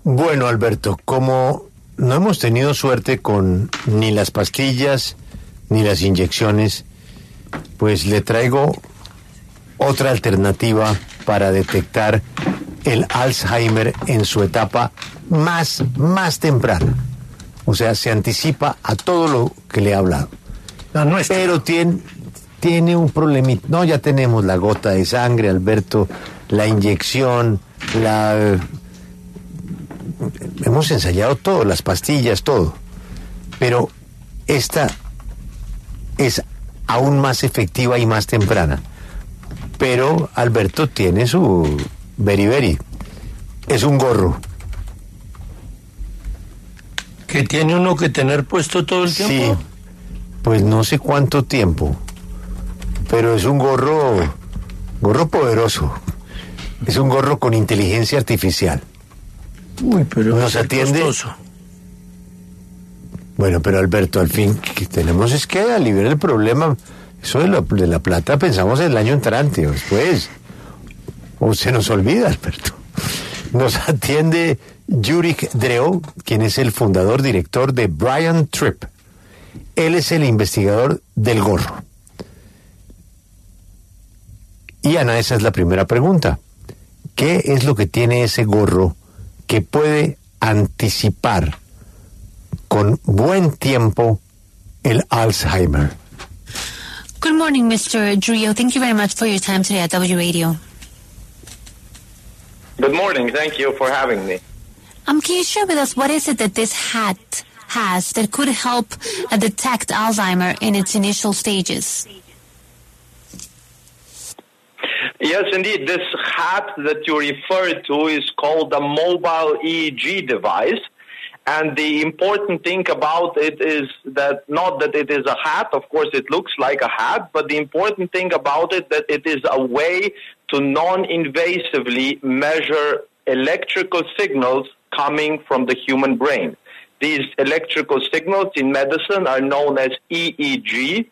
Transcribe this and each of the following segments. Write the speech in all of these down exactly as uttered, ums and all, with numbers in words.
Bueno, Alberto, como no hemos tenido suerte con ni las pastillas ni las inyecciones, pues le traigo otra alternativa para detectar el Alzheimer en su etapa más, más temprana. O sea, se anticipa a todo lo que le he hablado. La nuestra. Pero tiene, tiene un problemita. No, ya tenemos la gota de sangre, Alberto, la inyección, la... Hemos ensayado todo, las pastillas, todo. Pero esta es aún más efectiva y más temprana. Pero Alberto tiene su beriberi. Es un gorro. ¿Que tiene uno que tener puesto todo el tiempo? Sí, pues no sé cuánto tiempo. Pero es un gorro, gorro poderoso. Es un gorro con inteligencia artificial. Uy, pero nos atiende. Costoso. Bueno, pero Alberto, al fin, que tenemos es que aliviar el problema. Eso de la, de la plata pensamos el año entrante o después. O se nos olvida, Alberto. Nos atiende Jurij Dreo, quien es el fundador, director de Brian Tripp. Él es el investigador del gorro. Y Ana, esa es la primera pregunta. ¿Qué es lo que tiene ese gorro que puede anticipar con buen tiempo el Alzheimer? Good morning, Mister Dreo. Thank you very much for your time today at W Radio. Good morning. Thank you for having me. Um, can you share with us what is it that this hat has that could help uh, detect Alzheimer in its initial stages? Yes, indeed. This hat that you referred to is called a mobile E E G device. And the important thing about it is that not that it is a hat, of course it looks like a hat, but the important thing about it that it is a way to non-invasively measure electrical signals coming from the human brain. These electrical signals in medicine are known as E E G,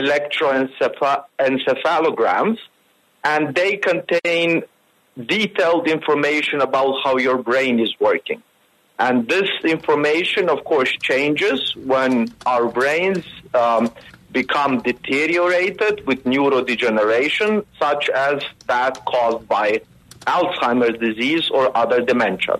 electroencephalograms, and they contain detailed information about how your brain is working. And this information, of course, changes when our brains um, become deteriorated with neurodegeneration, such as that caused by Alzheimer's disease or other dementia.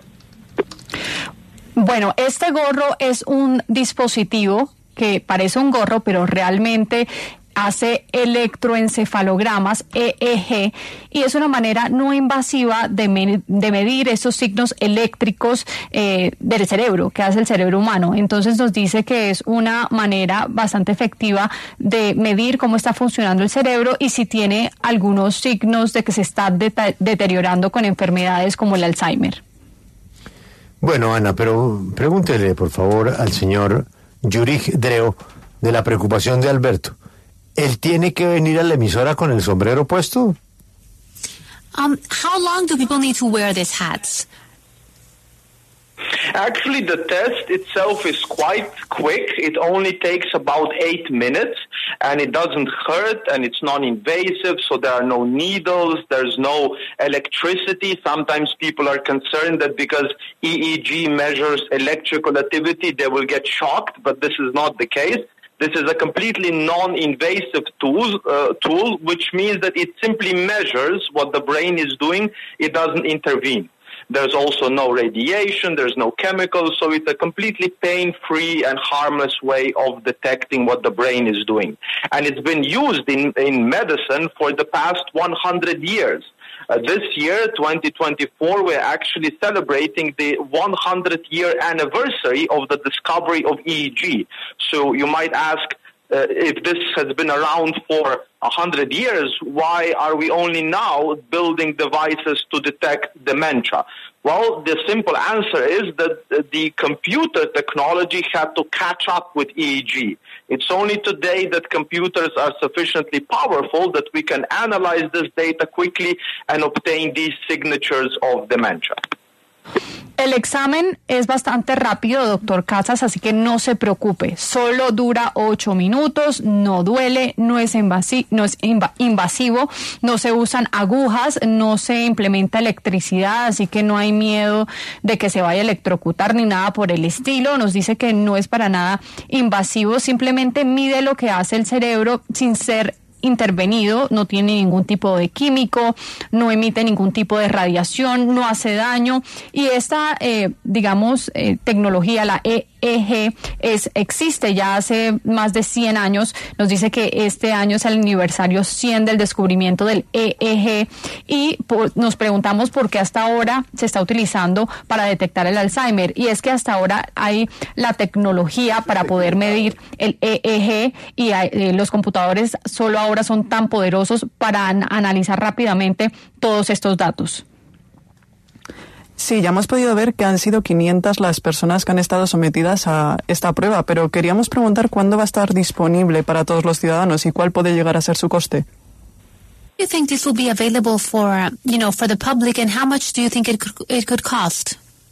Bueno, este gorro es un dispositivo que parece un gorro, pero realmente hace electroencefalogramas, E E G, y es una manera no invasiva de, me, de medir esos signos eléctricos eh, del cerebro, que hace el cerebro humano. Entonces nos dice que es una manera bastante efectiva de medir cómo está funcionando el cerebro y si tiene algunos signos de que se está de- deteriorando con enfermedades como el Alzheimer. Bueno, Ana, pero pregúntele, por favor, al señor Jurij Dreo de la preocupación de Alberto. ¿Él tiene que venir a la emisora con el sombrero puesto? Um, how long do people need to wear these hats? Actually, the test itself is quite quick. It only takes about eight minutes, and it doesn't hurt, and it's non-invasive, so there are no needles, there's no electricity. Sometimes people are concerned that because E E G measures electrical activity, they will get shocked, but this is not the case. This is a completely non-invasive tool, uh, tool, which means that it simply measures what the brain is doing. It doesn't intervene. There's also no radiation, there's no chemicals, so it's a completely pain-free and harmless way of detecting what the brain is doing. And it's been used in, in medicine for the past one hundred years. Uh, this year, twenty twenty-four, we're actually celebrating the one hundredth year anniversary of the discovery of E E G. So you might ask, uh, if this has been around for one hundred years, why are we only now building devices to detect dementia? Well, the simple answer is that the computer technology had to catch up with E E G. It's only today that computers are sufficiently powerful that we can analyze this data quickly and obtain these signatures of dementia. El examen es bastante rápido, doctor Casas, así que no se preocupe. Solo dura ocho minutos, no duele, no es, invasi- no es inv- invasivo, no se usan agujas, no se implementa electricidad, así que no hay miedo de que se vaya a electrocutar ni nada por el estilo. Nos dice que no es para nada invasivo, simplemente mide lo que hace el cerebro sin ser intervenido, no tiene ningún tipo de químico, no emite ningún tipo de radiación, no hace daño, y esta, eh, digamos, eh, tecnología, la E E G, es, existe ya hace más de cien años. Nos dice que este año es el aniversario cien del descubrimiento del E E G, y por, nos preguntamos por qué hasta ahora se está utilizando para detectar el Alzheimer, y es que hasta ahora hay la tecnología para poder medir el E E G, y hay, eh, los computadores solo ahora son tan poderosos para an- analizar rápidamente todos estos datos. Sí, ya hemos podido ver que han sido quinientas las personas que han estado sometidas a esta prueba, pero queríamos preguntar cuándo va a estar disponible para todos los ciudadanos y cuál puede llegar a ser su coste. Do you think this will be available for, uh, you know, for the public, and how much do you think it could, it could cost?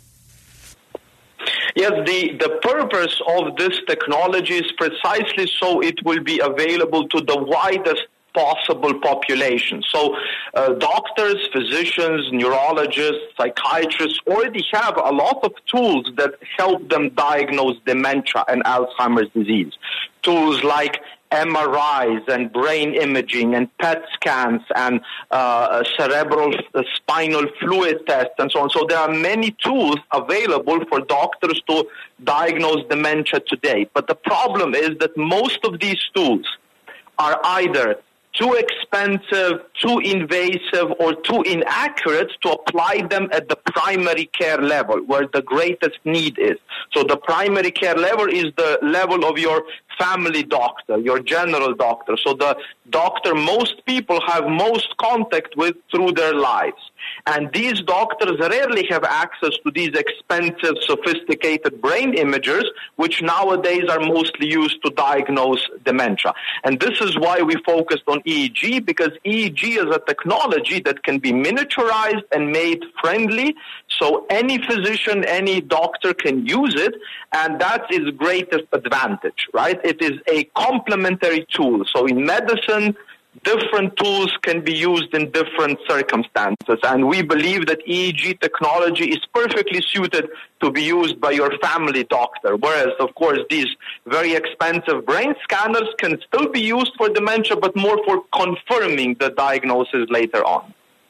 Yes, the, the purpose of this technology is precisely so it will be available to the widest possible population. So uh, doctors, physicians, neurologists, psychiatrists already have a lot of tools that help them diagnose dementia and Alzheimer's disease. Tools like M R Is and brain imaging and P E T scans and uh, cerebral uh, spinal fluid tests and so on. So there are many tools available for doctors to diagnose dementia today. But the problem is that most of these tools are either too expensive, too invasive, or too inaccurate to apply them at the primary care level, where the greatest need is. So the primary care level is the level of your family doctor, your general doctor. So the doctor most people have most contact with through their lives. And these doctors rarely have access to these expensive, sophisticated brain imagers, which nowadays are mostly used to diagnose dementia. And this is why we focused on E E G, because E E G is a technology that can be miniaturized and made friendly, so any physician, any doctor can use it, and that's its greatest advantage, right? It is a complementary tool. So in medicine, different tools can be used in different circumstances, and we believe that E E G technology is perfectly suited to be used by your family doctor, whereas, of course, these very expensive brain scanners can still be used for dementia, but more for confirming the diagnosis later on.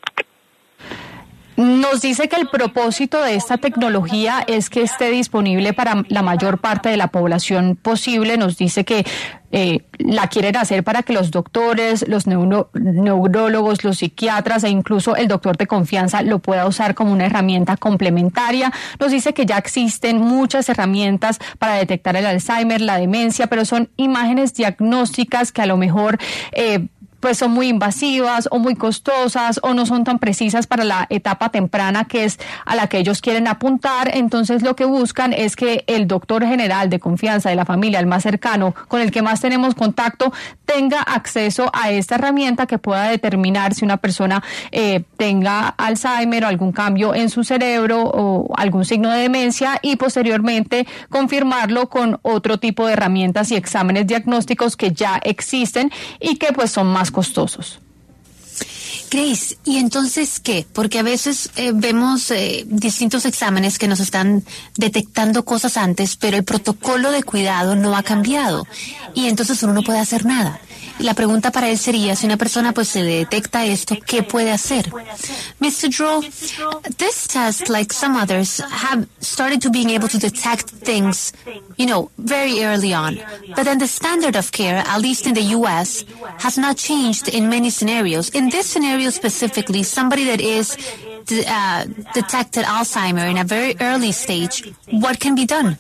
Nos dice que el propósito de esta tecnología es que esté disponible para la mayor parte de la población posible. Nos dice que eh, la quieren hacer para que los doctores, los neuro, neurólogos, los psiquiatras e incluso el doctor de confianza lo pueda usar como una herramienta complementaria. Nos dice que ya existen muchas herramientas para detectar el Alzheimer, la demencia, pero son imágenes diagnósticas que a lo mejor eh, pues son muy invasivas o muy costosas o no son tan precisas para la etapa temprana que es a la que ellos quieren apuntar. Entonces lo que buscan es que el doctor general de confianza de la familia, el más cercano, con el que más tenemos contacto, tenga acceso a esta herramienta que pueda determinar si una persona eh, tenga Alzheimer o algún cambio en su cerebro o algún signo de demencia, y posteriormente confirmarlo con otro tipo de herramientas y exámenes diagnósticos que ya existen y que pues son más costosos. Grace, ¿y entonces qué? Porque a veces eh, vemos eh, distintos exámenes que nos están detectando cosas antes, pero el protocolo de cuidado no ha cambiado y entonces uno no puede hacer nada. La pregunta para él sería, si una persona pues se detecta esto, ¿qué puede hacer? mister Drew, this test, like some others, have started to being able to detect things, you know, very early on. But then the standard of care, at least in the U S, has not changed in many scenarios. In this scenario specifically, somebody that is uh, detected Alzheimer in a very early stage, what can be done?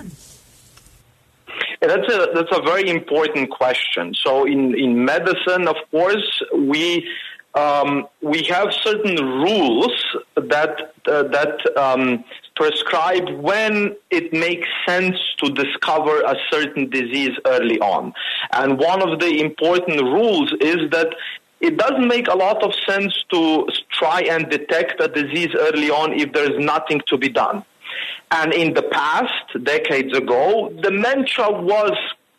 That's a that's a very important question. So in, in medicine, of course, we um, we have certain rules that uh, that um, prescribe when it makes sense to discover a certain disease early on. And one of the important rules is that it doesn't make a lot of sense to try and detect a disease early on if there's nothing to be done. And in the past, decades ago, dementia was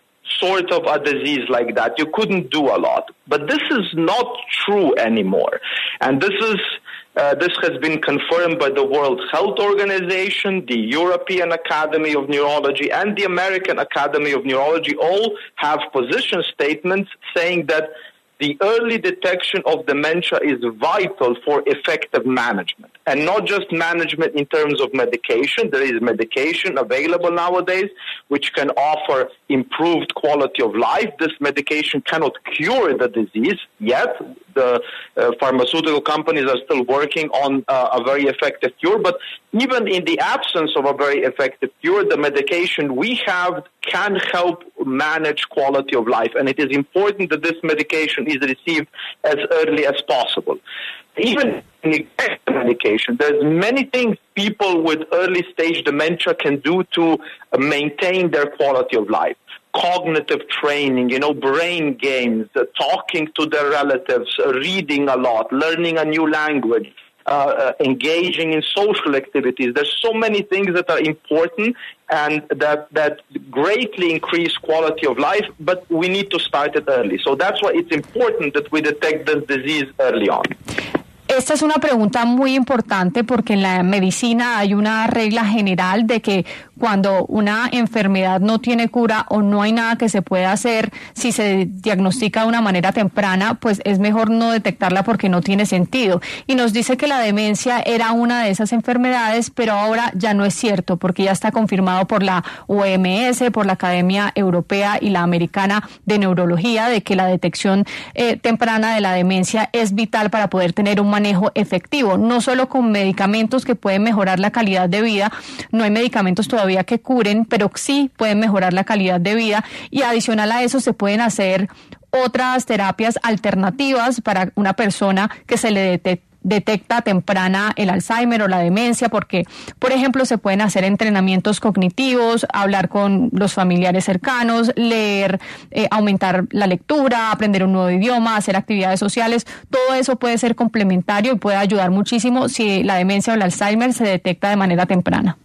sort of a disease like that. You couldn't do a lot. But this is not true anymore. And this is uh, this has been confirmed by the World Health Organization, the European Academy of Neurology, and the American Academy of Neurology. All have position statements saying that the early detection of dementia is vital for effective management. And not just management in terms of medication. There is medication available nowadays which can offer improved quality of life. This medication cannot cure the disease yet. The uh, pharmaceutical companies are still working on uh, a very effective cure. But even in the absence of a very effective cure, the medication we have can help manage quality of life. And it is important that this medication is received as early as possible. Even in medication, there's many things people with early stage dementia can do to maintain their quality of life. Cognitive training, you know, brain games, uh, talking to their relatives, uh, reading a lot, learning a new language, uh, uh, engaging in social activities. There's so many things that are important and that, that greatly increase quality of life, but we need to start it early. So that's why it's important that we detect this disease early on. Esta es una pregunta muy importante porque en la medicina hay una regla general de que cuando una enfermedad no tiene cura o no hay nada que se pueda hacer, si se diagnostica de una manera temprana, pues es mejor no detectarla porque no tiene sentido. Y nos dice que la demencia era una de esas enfermedades, pero ahora ya no es cierto porque ya está confirmado por la O M S, por la Academia Europea y la Americana de Neurología de que la detección eh, temprana de la demencia es vital para poder tener un manejo efectivo, no solo con medicamentos que pueden mejorar la calidad de vida. No hay medicamentos todavía que curen, pero sí pueden mejorar la calidad de vida y adicional a eso se pueden hacer otras terapias alternativas para una persona que se le detecte detecta temprana el Alzheimer o la demencia, porque, por ejemplo, se pueden hacer entrenamientos cognitivos, hablar con los familiares cercanos, leer, eh, aumentar la lectura, aprender un nuevo idioma, hacer actividades sociales. Todo eso puede ser complementario y puede ayudar muchísimo si la demencia o el Alzheimer se detecta de manera temprana.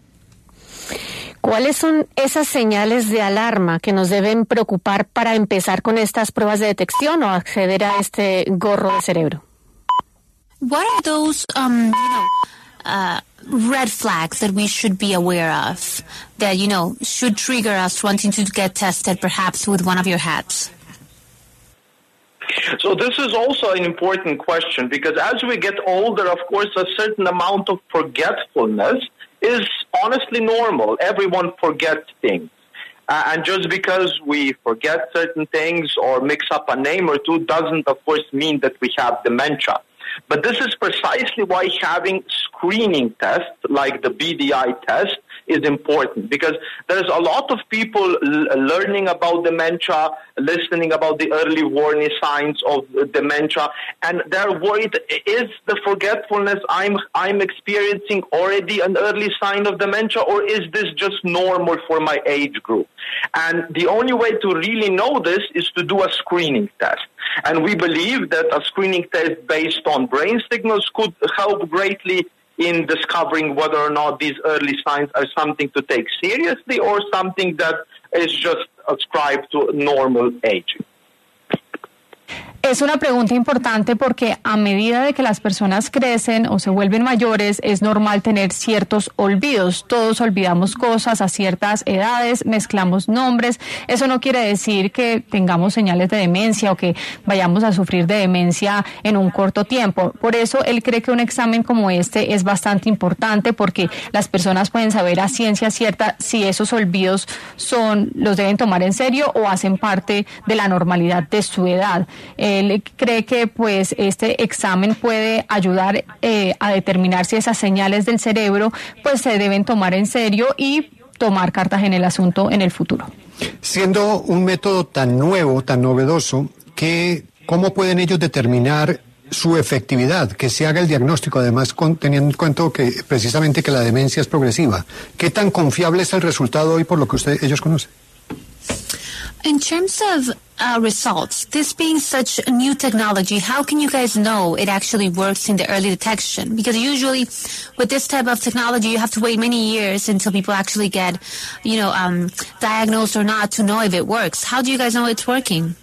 ¿Cuáles son esas señales de alarma que nos deben preocupar para empezar con estas pruebas de detección o acceder a este gorro de cerebro? What are those, um, you know, uh, red flags that we should be aware of that, you know, should trigger us wanting to get tested perhaps with one of your hats? So this is also an important question because as we get older, of course, a certain amount of forgetfulness is honestly normal. Everyone forgets things. Uh, and just because we forget certain things or mix up a name or two doesn't, of course, mean that we have dementia. But this is precisely why having screening tests like the B D I test is important, because there's a lot of people l- learning about dementia, listening about the early warning signs of dementia, and they're worried, is the forgetfulness I'm I'm experiencing already an early sign of dementia, or is this just normal for my age group? And the only way to really know this is to do a screening test. And we believe that a screening test based on brain signals could help greatly in discovering whether or not these early signs are something to take seriously or something that is just ascribed to normal aging. Es una pregunta importante porque a medida de que las personas crecen o se vuelven mayores, es normal tener ciertos olvidos. Todos olvidamos cosas a ciertas edades, mezclamos nombres. Eso no quiere decir que tengamos señales de demencia o que vayamos a sufrir de demencia en un corto tiempo. Por eso él cree que un examen como este es bastante importante porque las personas pueden saber a ciencia cierta si esos olvidos son, los deben tomar en serio o hacen parte de la normalidad de su edad. Él cree que pues este examen puede ayudar eh, a determinar si esas señales del cerebro pues se deben tomar en serio y tomar cartas en el asunto en el futuro. Siendo un método tan nuevo, tan novedoso, ¿qué, ¿cómo pueden ellos determinar su efectividad? Que se haga el diagnóstico, además con, teniendo en cuenta que precisamente que la demencia es progresiva. ¿Qué tan confiable es el resultado hoy por lo que usted, ellos conocen? In terms of uh, results, this being such a new technology, how can you guys know it actually works in the early detection? Because usually with this type of technology, you have to wait many years until people actually get, you know, um, diagnosed or not to know if it works. How do you guys know it's working?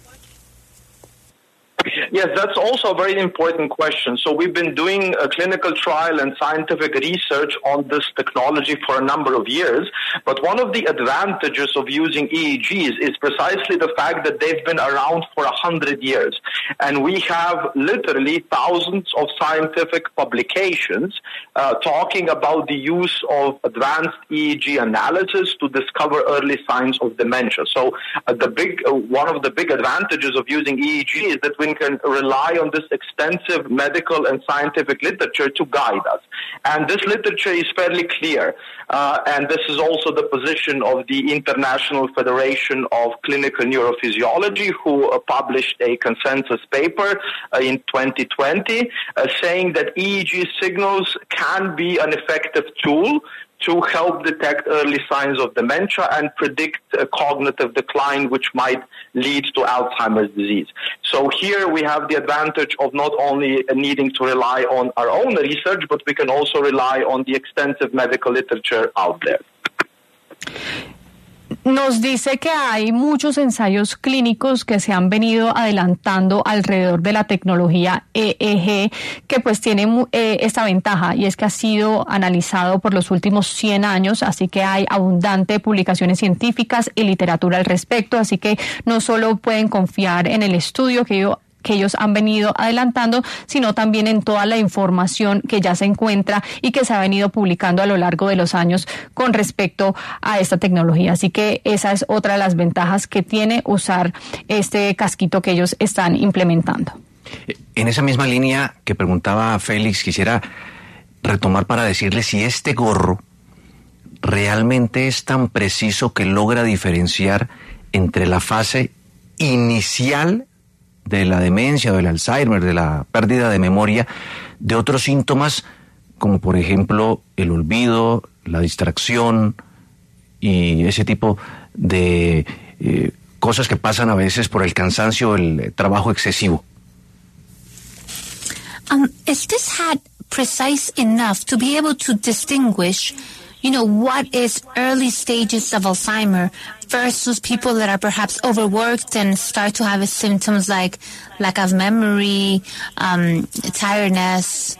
Yes, that's also a very important question. So we've been doing a clinical trial and scientific research on this technology for a number of years. But one of the advantages of using E E Gs is precisely the fact that they've been around for a hundred years. And we have literally thousands of scientific publications uh, talking about the use of advanced E E G analysis to discover early signs of dementia. So uh, the big, uh, one of the big advantages of using E E G is that we can rely on this extensive medical and scientific literature to guide us. And this literature is fairly clear. Uh, and this is also the position of the International Federation of Clinical Neurophysiology, who uh, published a consensus paper uh, in twenty twenty uh, saying that E E G signals can be an effective tool to help detect early signs of dementia and predict uh, cognitive decline, which might lead to Alzheimer's disease. So here we have the advantage of not only needing to rely on our own research, but we can also rely on the extensive medical literature out there. Nos dice que hay muchos ensayos clínicos que se han venido adelantando alrededor de la tecnología E E G, que pues tiene eh, esta ventaja, y es que ha sido analizado por los últimos cien años, así que hay abundante publicaciones científicas y literatura al respecto, así que no solo pueden confiar en el estudio que yo que ellos han venido adelantando, sino también en toda la información que ya se encuentra y que se ha venido publicando a lo largo de los años con respecto a esta tecnología. Así que esa es otra de las ventajas que tiene usar este casquito que ellos están implementando. En esa misma línea que preguntaba Félix, quisiera retomar para decirle si este gorro realmente es tan preciso que logra diferenciar entre la fase inicial de la demencia, del Alzheimer, de la pérdida de memoria, de otros síntomas como por ejemplo el olvido, la distracción y ese tipo de eh, cosas que pasan a veces por el cansancio o el trabajo excesivo. Um, is this hat precise enough to be able to distinguish, you know, what is early stages of Alzheimer versus people that are perhaps overworked and start to have symptoms like lack of memory, um, tiredness?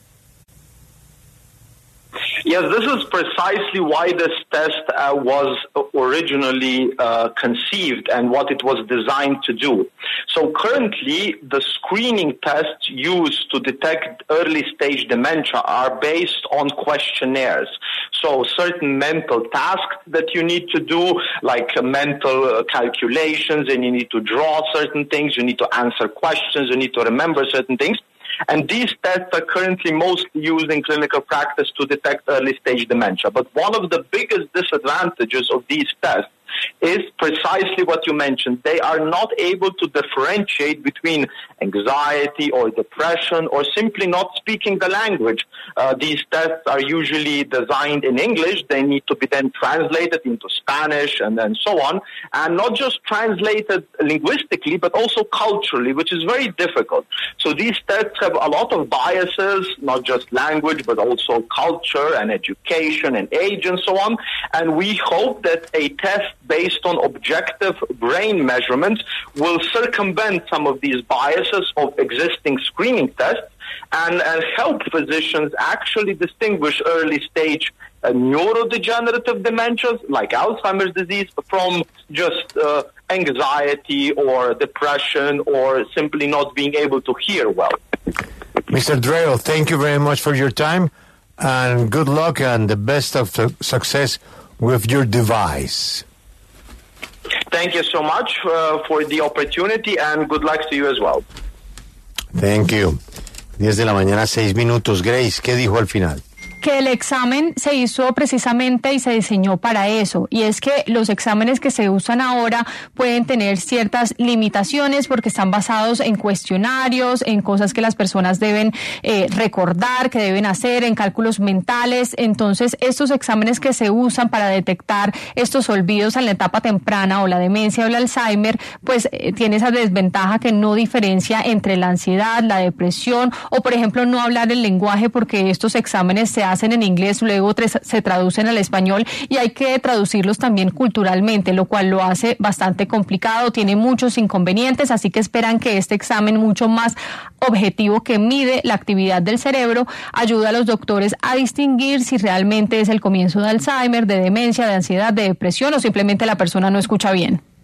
Yes, this is precisely why this test uh, was originally uh, conceived and what it was designed to do. So currently, the screening tests used to detect early stage dementia are based on questionnaires. So certain mental tasks that you need to do, like uh, mental uh, calculations, and you need to draw certain things, you need to answer questions, you need to remember certain things. And these tests are currently mostly used in clinical practice to detect early stage dementia. But one of the biggest disadvantages of these tests is precisely what you mentioned. They are not able to differentiate between anxiety or depression or simply not speaking the language. Uh, these tests are usually designed in English. They need to be then translated into Spanish and then so on. And not just translated linguistically, but also culturally, which is very difficult. So these tests have a lot of biases, not just language, but also culture and education and age and so on. And we hope that a test based on objective brain measurements will circumvent some of these biases of existing screening tests and, and help physicians actually distinguish early stage uh, neurodegenerative dementias like Alzheimer's disease from just uh, anxiety or depression or simply not being able to hear well. Mister Dreo, thank you very much for your time and good luck and the best of su- success with your device. Thank you so much uh, for the opportunity and good luck to you as well. Thank you. diez de la mañana, seis minutos. Grace, ¿qué dijo al final? Que el examen se hizo precisamente y se diseñó para eso, y es que los exámenes que se usan ahora pueden tener ciertas limitaciones porque están basados en cuestionarios, en cosas que las personas deben eh, recordar, que deben hacer, en cálculos mentales. Entonces, estos exámenes que se usan para detectar estos olvidos en la etapa temprana o la demencia o el Alzheimer, pues eh, tiene esa desventaja que no diferencia entre la ansiedad, la depresión o, por ejemplo, no hablar el lenguaje, porque estos exámenes se hacen en inglés, luego se traducen al español y hay que traducirlos también culturalmente, lo cual lo hace bastante complicado, tiene muchos inconvenientes, así que esperan que este examen mucho más objetivo, que mide la actividad del cerebro, ayuda a los doctores a distinguir si realmente es el comienzo de Alzheimer, de demencia, de ansiedad, de depresión o simplemente la persona no escucha bien.